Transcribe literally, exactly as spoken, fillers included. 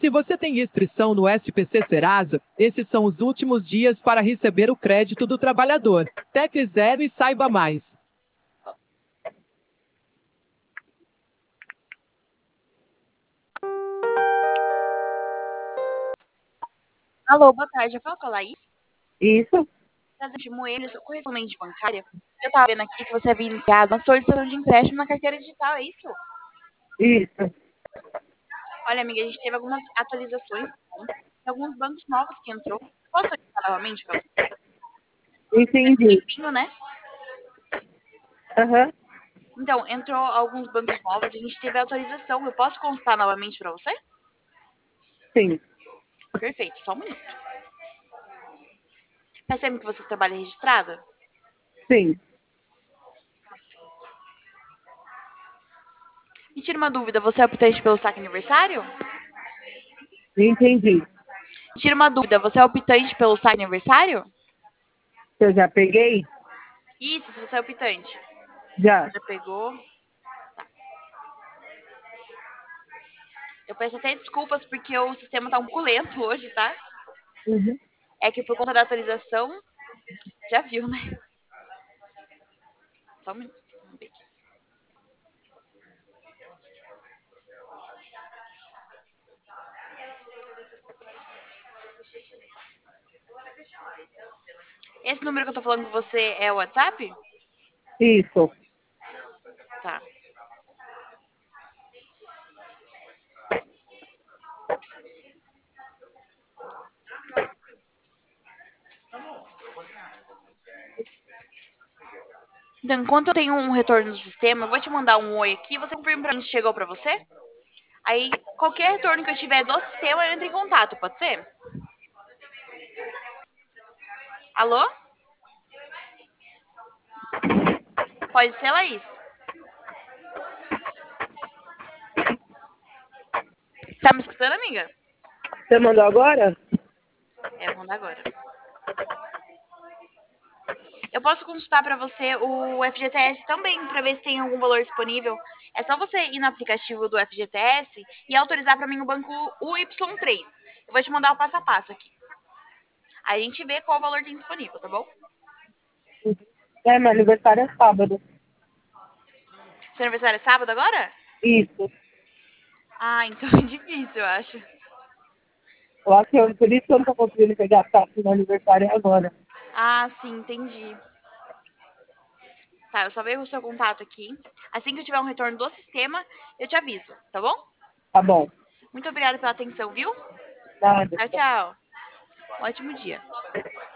Se você tem inscrição no S P C Serasa, esses são os últimos dias para receber o crédito do trabalhador. Tecle Zero e saiba mais. Alô, boa tarde. Eu falo com a Laís. Isso, Prazer de Moelho, sou correspondente bancária. Eu tava vendo aqui que você havia enviado uma solicitação de empréstimo na carteira digital, é isso? isso. Olha, amiga, a gente teve algumas atualizações, tá? Tem alguns bancos novos que entrou. Posso explicar novamente pra você? Faz um Entendi. tempinho, né? Aham, Então, entrou alguns bancos novos, a gente teve atualização. Eu posso consultar novamente pra você? sim, Perfeito, só um minuto. Faz tempo que você trabalha registrada? sim. Me tira uma dúvida, você é optante pelo saque aniversário? Entendi. Me tira uma dúvida, você é optante pelo saque aniversário? Eu já peguei? Isso, se você é optante. Já. Já pegou? Eu peço até desculpas porque o sistema tá um pouco lento hoje, tá? Uhum. É que por conta da atualização, já viu, né? Só um minuto. Vamos ver aqui. Esse número que eu tô falando com você é o WhatsApp? Isso. Tá. Então, enquanto eu tenho um retorno do sistema, eu vou te mandar um oi aqui. Você confirma pra mim se chegou pra você? Aí, qualquer retorno que eu tiver do sistema, eu entro em contato, pode ser? Alô? Pode ser, Laís? Tá me escutando, amiga? Você mandou agora? É, vou mandar agora. Eu posso consultar para você o F G T S também, para ver se tem algum valor disponível. É só você ir no aplicativo do F G T S e autorizar para mim o banco U Y três. Eu vou te mandar o passo a passo aqui. Aí a gente vê qual valor tem disponível, tá bom? É, meu aniversário é sábado. Seu aniversário é sábado agora? Isso. Ah, então é difícil, eu acho. Eu acho que eu, por isso que eu não tô conseguindo pegar a taxa no aniversário agora. Ah, sim, entendi. Tá, eu só vejo o seu contato aqui. Assim que eu tiver um retorno do sistema, eu te aviso, tá bom? Tá bom. Muito obrigada pela atenção, viu? Nada. Tchau, tchau. Um ótimo dia.